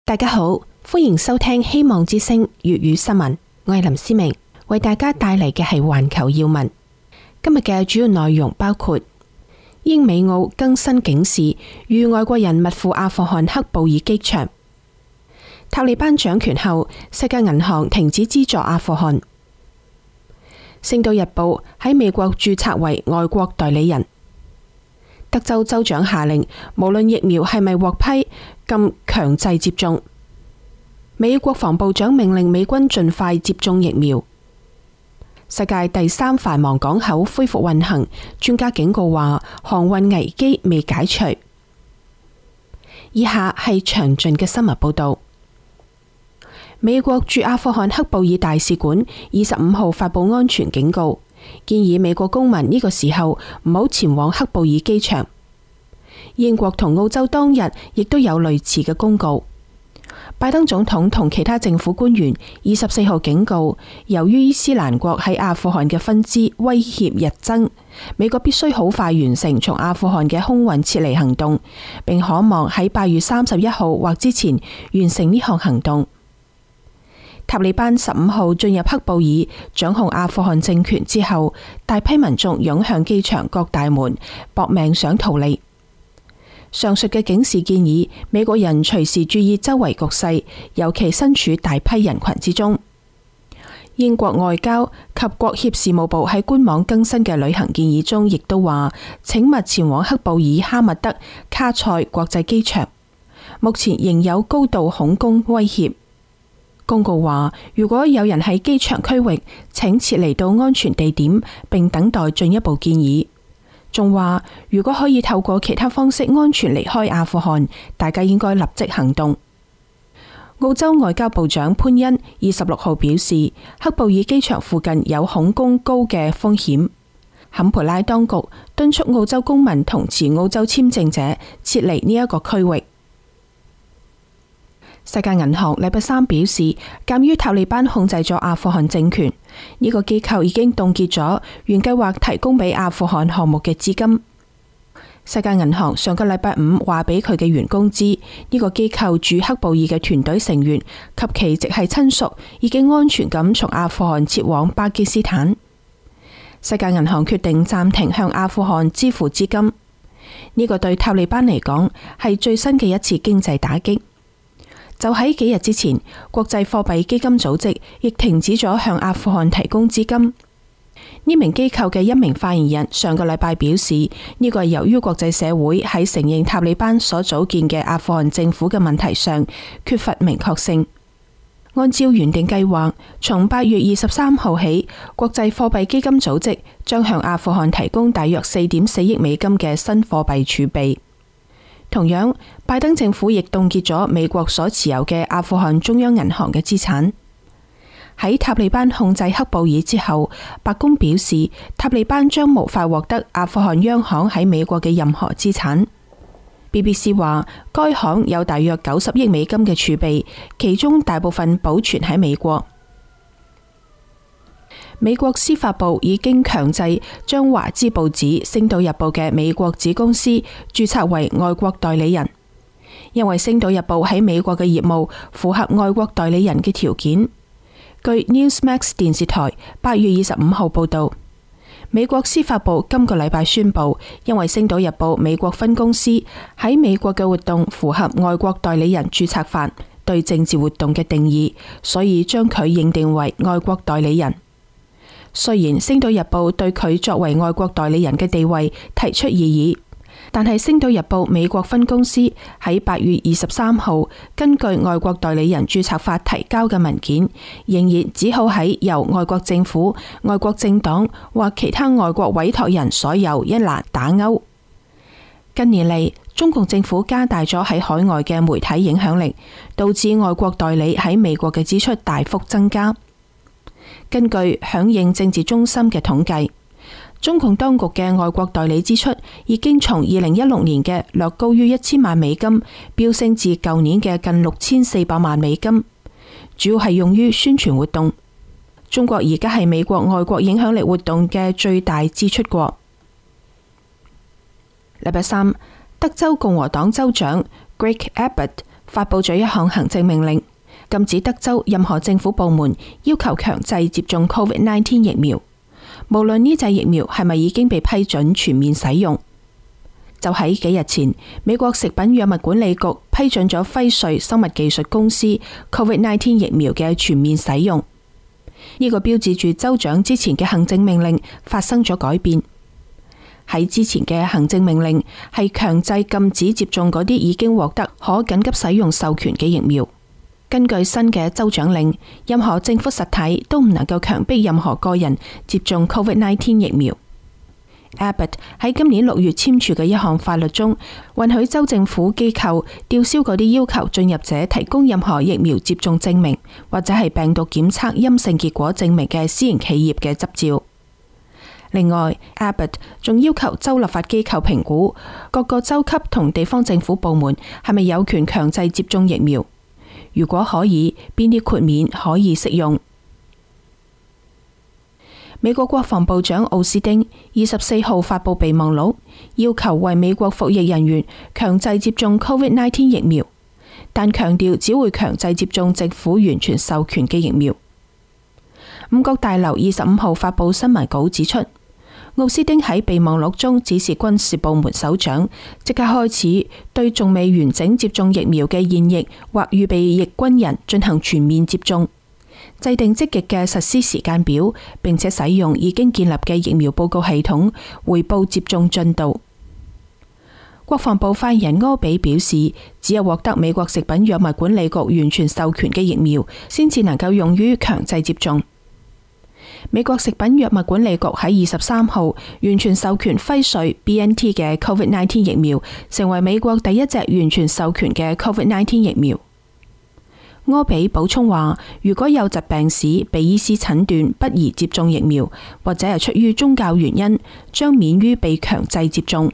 大家好，歡迎收聽希望之聲粵語新聞，我係林思明，為大家帶嚟嘅係環球要聞。今日嘅主要內容包括英美澳更新警示，與外國人密赴阿富汗喀布爾機場；塔利班掌權後，世界銀行停止資助阿富汗；星島日報喺美國註冊為外國代理人；德州州長下令，無論疫苗係咪獲批，禁強制接種；美國防部長命令美軍盡快接種疫苗；世界第3繁忙港口恢復運行，專家警告話航運危機未解除。以下係詳盡嘅新聞報道。美國駐阿富汗喀布爾大使館25號發佈安全警告，建議美國公民呢個時候唔好前往喀布爾機場。英國同澳洲當日亦都有類似嘅公告。拜登總統同其他政府官員24號警告，由於伊斯蘭國喺阿富汗嘅分支威脅日增，美國必須好快完成從阿富汗嘅空運撤離行動，並可望喺8月31號或之前完成呢項行動。塔利班15號進入喀布爾掌控阿富汗政權之後，大批民眾湧向機場各大門，搏命想逃離。上述嘅警示建議美國人隨時注意周圍局勢，尤其身處大批人群之中。英國外交及國協事務部喺官網更新嘅旅行建議中，亦都話請勿前往喀布爾哈密德卡塞國際機場，目前仍有高度恐攻威脅。公告話，如果有人喺機場區域，請撤離到安全地點，並等待進一步建議。仲話，如果可以透過其他方式安全離開阿富汗，大家應該立即行動。澳洲外交部長潘恩26號表示，喀布爾機場附近有恐攻高嘅風險。坎培拉當局敦促澳洲公民同持澳洲簽證者撤離呢一個區域。世界銀行禮拜三表示，鑒於塔利班控制咗阿富汗政權，呢個機構已經凍結咗原計劃提供俾阿富汗項目嘅資金。世界銀行上個禮拜五話俾佢嘅員工知，呢個機構駐喀布爾嘅團隊成員及其直系親屬已經安全咁從阿富汗撤往巴基斯坦。世界銀行決定暫停向阿富汗支付資金，呢個對塔利班嚟講係最新嘅一次經濟打擊。就喺幾日之前，國際貨幣基金組織亦停止咗向阿富汗提供資金。呢名機構嘅一名發言人上個禮拜表示，呢個係由於國際社會喺承認塔利班所組建嘅阿富汗政府嘅問題上缺乏明確性。按照原定計劃，從8月23號起，國際貨幣基金組織將向阿富汗提供大約4.4億美金嘅新貨幣儲備。同樣，拜登政府亦凍結咗美國所持有嘅阿富汗中央銀行嘅資產。喺塔利班控制喀布爾之後，白宮表示塔利班將無法獲得阿富汗央行喺美國嘅任何資產。BBC 話，該行有大約90億美金嘅儲備，其中大部分保存喺美國。美國司法部已經強制將華資報紙《星島日報》嘅美國子公司註冊為外國代理人，因為《星島日報》喺美國嘅業務符合外國代理人嘅條件。據 Newsmax 電視台8月25號報道，美國司法部今個禮拜宣布，因為《星島日報》美國分公司喺美國嘅活動符合外國代理人註冊法對政治活動嘅定義，所以將佢認定為外國代理人。雖然《星島日報》對佢作為外國代理人嘅地位提出異議，但係《星島日報》美國分公司喺8月23號根據外國代理人註冊法提交嘅文件，仍然只好喺由外國政府、外國政黨或其他外國委託人所有一欄打勾。近年嚟，中共政府加大咗喺海外嘅媒體影響力，導致外國代理喺美國嘅支出大幅增加。根據響應政治中心嘅統計，中共當局嘅外國代理支出已經從2016年嘅略高於1000萬美金，飆升至舊年嘅近6400萬美金，主要係用於宣傳活動。中國而家係美國外國影響力活動嘅最大支出國。禮拜三，德州共和黨州長 Greg Abbott 發佈咗一項行政命令，禁止德州任何政府部門要求強制接種 COVID-19 疫苗，無論呢隻疫苗係咪已經被批准全面使用。就喺幾日前，美國食品藥物管理局批准咗輝瑞生物技術公司 COVID-19 疫苗嘅全面使用。呢個標誌住州長之前嘅行政命令發生咗改變。喺之前嘅行政命令係強制禁止接種嗰啲已經獲得可緊急使用授權嘅疫苗。根據新嘅州長令，任何政府實體都唔能夠強迫任何個人接種 COVID-19 疫苗。Abbott 喺今年6月簽署嘅一項法律中，允許州政府機構吊銷嗰啲要求進入者提供任何疫苗接種證明或者係病毒檢測陰性結果證明嘅私營企業嘅執照。另外 ，Abbott 仲要求州立法機構評估各個州級同地方政府部門係咪有權強制接種疫苗，如果可以，邊啲豁免可以適用。美國國防部長奧斯汀24號發佈備忘錄，要求為美國服役人員強制接種 COVID-19 疫苗，但強調只會強制接種政府完全授權嘅疫苗。五角大樓25號發佈新聞稿指出，奧斯汀喺備忘錄中指示軍事部門首長即刻開始對仲未完整接種疫苗嘅現役或預備役軍人進行全面接種，制定積極嘅實施時間表，並且使用已經建立嘅疫苗報告系統匯報接種進度。國防部發言人柯比表示，只有獲得美國食品藥物管理局完全授權嘅疫苗，先至能夠用於強制接種。美國食品藥物管理局喺23號完全授權輝瑞 BNT 嘅 COVID-19 疫苗，成為美國第一隻完全授權嘅 COVID-19 疫苗。柯比補充話，如果有疾病史被醫師診斷不宜接種疫苗，或者係出於宗教原因，將免於被強制接種。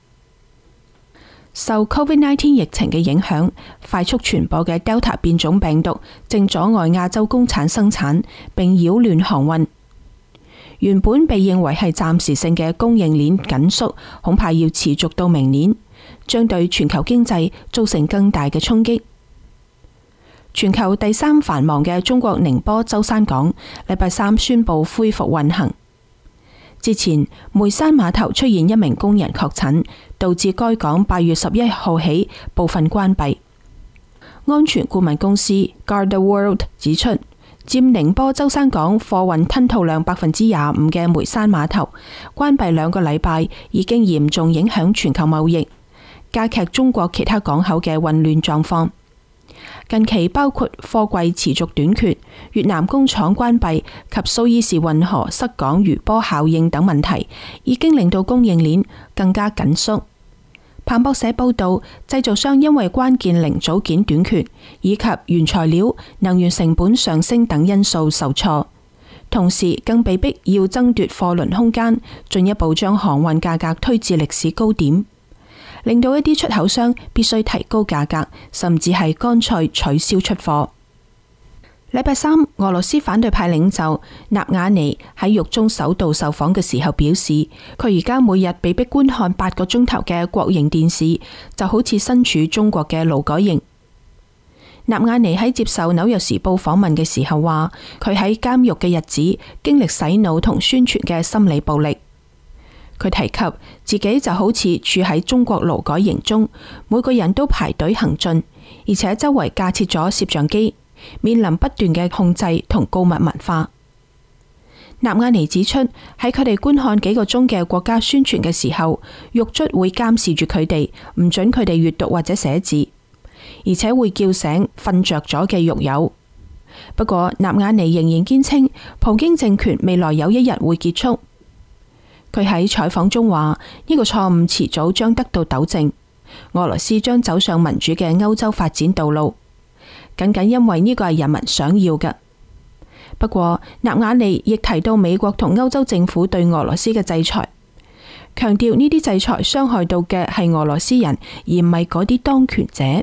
受 COVID-19 疫情嘅影響，快速傳播嘅 Delta 變種病毒正阻礙亞洲工廠生產，並擾亂航運。原本被認為係暫時性嘅供應鏈緊縮，恐怕要持續到明年，將對全球經濟造成更大嘅衝擊。全球第三繁忙嘅中國寧波舟山港，禮拜三宣布恢復運行。之前梅山碼頭出現一名工人確診，導致該港8月11號起部分關閉。安全顧問公司 GardaWorld 指出，佔寧波舟山港貨運吞吐量25%嘅梅山碼頭關閉2個禮拜，已經嚴重影響全球貿易，加劇中國其他港口嘅混亂狀況。近期包括貨櫃持續短缺、越南工廠關閉及蘇伊士運河塞港餘波效應等問題，已經令到供應鏈更加緊縮。彭博社報道，製造商因為關鍵零組件短缺以及原材料、能源成本上升等因素受挫，同時更被迫要爭奪貨輪空間，進一步將航運價格推至歷史高點，令到一啲出口商必須提高價格，甚至係乾脆取消出貨。禮拜三，俄羅斯反對派領袖納瓦尼喺獄中首度受訪嘅時候表示，佢而家每日被迫觀看8個鐘頭嘅國營電視，就好似身處中國嘅勞改營。納瓦尼喺接受紐約時報訪問嘅時候話，佢喺監獄嘅日子經歷洗腦同宣傳嘅心理暴力。佢提及自己就好似處喺中國勞改營中，每個人都排隊行進，而且周圍架設咗攝像機，面臨不斷嘅控制同告密文化。納瓦尼指出，喺佢哋觀看幾個鐘嘅國家宣傳嘅時候，獄卒會監視住佢哋，唔准佢哋閱讀或者寫字，而且會叫醒瞓着咗嘅獄友。不過納瓦尼仍然堅稱，普京政權未來有一日會結束。佢喺採訪中話，呢個錯誤遲早將得到糾正，俄羅斯將走上民主嘅歐洲發展道路，僅僅因為呢個係人民想要嘅。不過納瓦尼亦提到美國同歐洲政府對俄羅斯嘅制裁，強調呢啲制裁傷害到嘅係俄羅斯人，而唔係嗰啲當權者。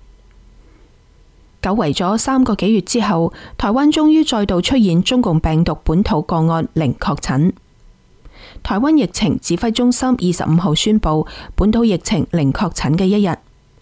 久違咗3個幾月之後，台灣終於再度出現中共病毒本土個案零確診。台灣疫情指揮中心25號宣布本土疫情零確診嘅一日。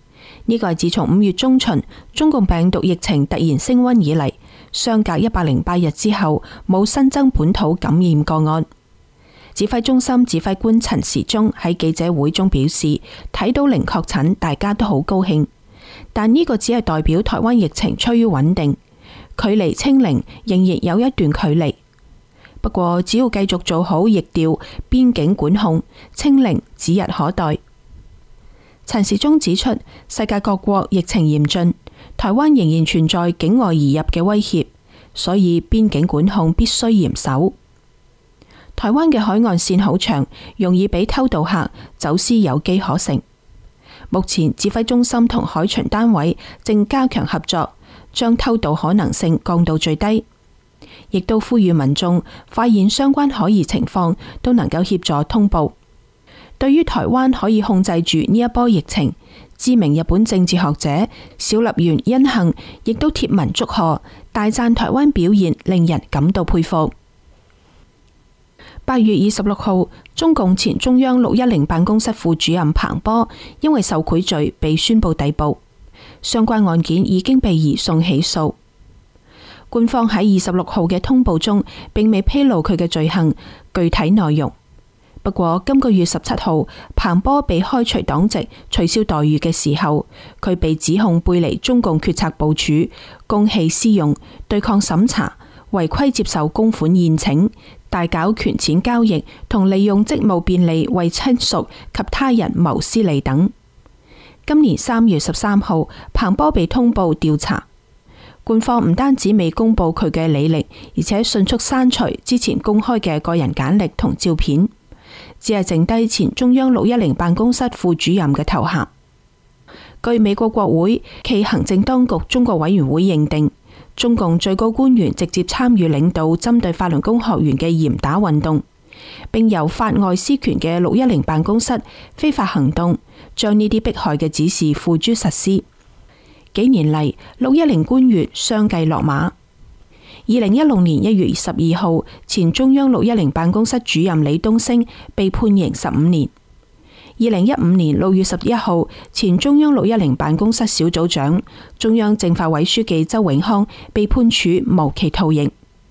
呢個係自從5月中旬中共病毒疫情突然升溫以嚟，相隔108日之後冇新增本土感染個案。指揮中心指揮官陳時中喺記者會中表示，睇到零確診，大家都好高興，但呢個只係代表台灣疫情趨於穩定，距離清零仍然有一段距離。不過只要繼續做好疫調、邊境管控，清零指日可待。陳時中指出，世界各國疫情嚴峻，台灣仍然存在境外移入嘅威脅，所以邊境管控必須嚴守。台灣嘅海岸線好長，容易俾偷渡客走私有機可乘。目前指揮中心同海巡單位正加強合作，將偷渡可能性降到最低，亦都呼籲民眾發現相關可疑情況都能夠協助通報。對於台灣可以控制住呢一波疫情，知名日本政治學者小笠原欣幸亦都貼文祝賀，大讚台灣表現令人感到佩服。8月26號，中共前中央610辦公室副主任彭波因為受賄罪被宣布逮捕，相關案件已經被移送起訴。官方喺26號嘅通報中並未披露佢嘅罪行具體內容。不過今個月17號，彭波被開除黨籍、取消待遇嘅時候，佢被指控背離中共決策部署、公器私用、對抗審查、違規接受公款宴請、大搞權錢交易同利用職務便利為親屬及他人謀私利等。今年3月13號，彭波被通報調查。官方唔單止未公布佢嘅履歷，而且迅速刪除之前公開嘅個人簡歷同照片，只係剩低前中央610辦公室副主任嘅頭銜。據美國國會暨行政當局中國委員會認定，中共最高官員直接參與領導針對法輪功學員嘅嚴打運動，並由法外施權嘅610辦公室非法行動，將呢啲迫害嘅指示付諸實施。幾年嚟，610官員相繼落馬。2016年1月12號，前中央610辦公室主任李東升被判刑15年。2015年6月11號，前中央610辦公室小組長、中央政法委書記周永康被判處無期徒刑。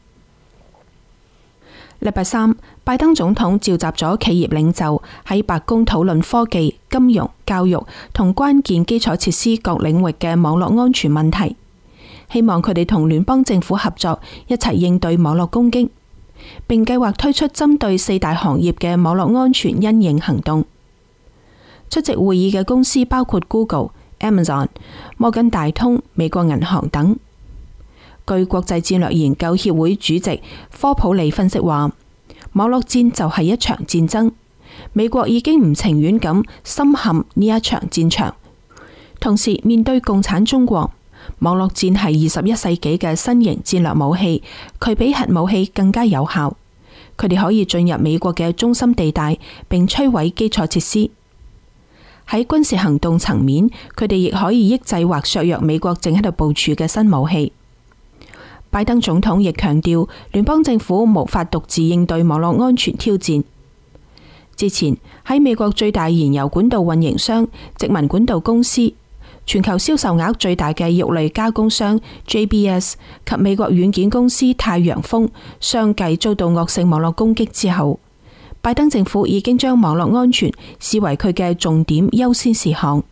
禮拜三，拜登總統召集咗企業領袖喺白宮討論科技、金融、教育同關鍵基礎設施各領域嘅網絡安全問題，希望佢哋同聯邦政府合作，一齊應對網絡攻擊，並計劃推出針對4大行業嘅網絡安全因應行動。出席會議嘅公司包括 Google、Amazon、摩根大通、美國銀行等。據國際戰略研究協會主席科普利分析話，網絡戰就係一場戰爭，美國已經唔情願咁深陷呢一場戰場。同時面對共產中國，網絡戰係21世紀嘅新型戰略武器，佢比核武器更加有效。佢哋可以進入美國嘅中心地帶，並摧毀基礎設施。喺軍事行動層面，佢哋亦可以抑制或削弱美國正喺度部署嘅新武器。拜登總統亦強調，聯邦政府無法獨自應對網絡安全挑戰。之前喺美國最大燃油管道運營商殖民管道公司、全球銷售額最大嘅肉類加工商 JBS 及美國軟件公司太陽風相繼遭到惡性網絡攻擊之後，拜登政府已經將網絡安全視為佢嘅重點優先事項。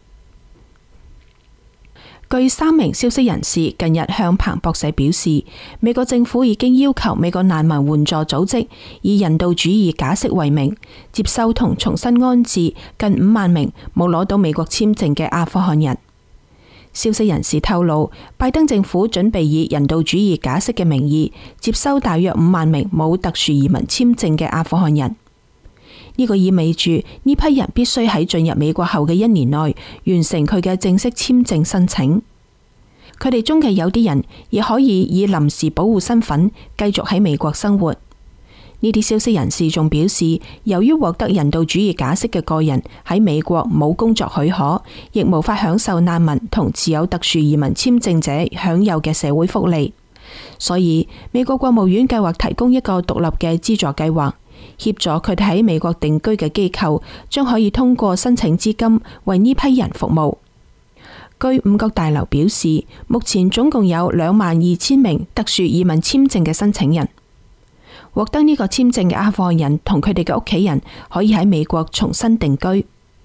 據3名消息人士近日向彭博社表示，美國政府已經要求美國難民援助組織以人道主義假釋為名，接收同重新安置近5萬名冇攞到美國簽證嘅阿富汗人。消息人士透露，拜登政府準備以人道主義假釋嘅名義接收大約5萬名冇特殊移民簽證嘅阿富汗人。呢個意味住呢批人必須喺進入美國後嘅1年內完成佢嘅正式簽證申請。佢哋中嘅有啲人亦可以以臨時保護身份繼續喺美國生活。呢啲消息人士仲表示，由於獲得人道主義假釋嘅個人喺美國冇工作許可，亦無法享受難民同持有特殊移民簽證者享有嘅社會福利，所以美國國務院計劃提供一個獨立嘅資助計劃，協助佢哋喺美國定居嘅機構將可以通過申請資金為呢批人服務。 據五角大樓表示，目前總共有22,000名特殊移民簽證嘅申請人。獲得呢個簽證嘅阿富汗人同佢哋嘅屋企人可以喺美國重新定居。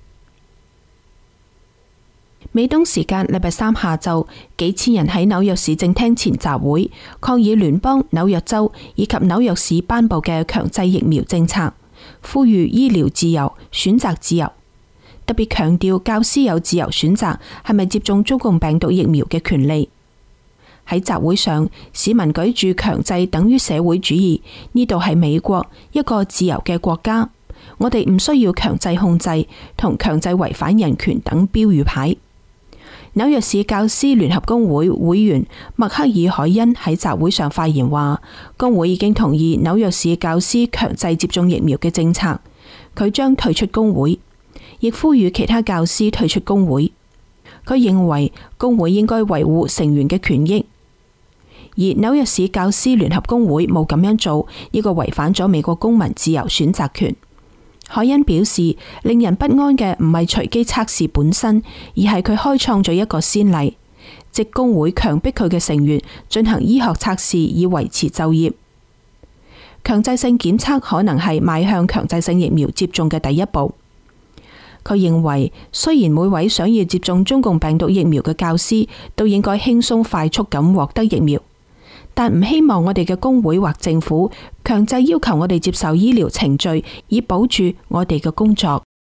美東時間禮拜三下晝，幾千人喺紐約市政廳前集會，抗議聯邦、紐約州以及紐約市頒布嘅強制疫苗政策，呼籲醫療自由、選擇自由，特別強調教師有自由選擇係咪接種中共病毒疫苗嘅權利。喺集會上，市民舉住強制等於社會主義，呢度係美國，一個自由嘅國家，我哋唔需要強制控制同強制違反人權等標語牌。紐約市教師聯合工會會員麥克爾凱恩喺集會上發言話，工會已經同意紐約市教師強制接種疫苗嘅政策，佢將退出工會，亦呼籲其他教師退出工會。佢認為工會應該維護成員嘅權益，而紐約市教師聯合工會冇咁樣做，呢個違反咗美國公民自由選擇權。凱恩表示，令人不安嘅唔係隨機測試本身，而係佢開創咗一個先例，即工會強迫佢嘅成員進行醫學測試以維持就業。強制性檢測可能係邁向強制性疫苗接種嘅第一步。佢認為，雖然每位想要接種中共病毒疫苗嘅教師都應該輕鬆快速咁獲得疫苗，但唔希望我哋嘅工會或政府強制要求我哋接受醫療程序，以保住我哋嘅工作。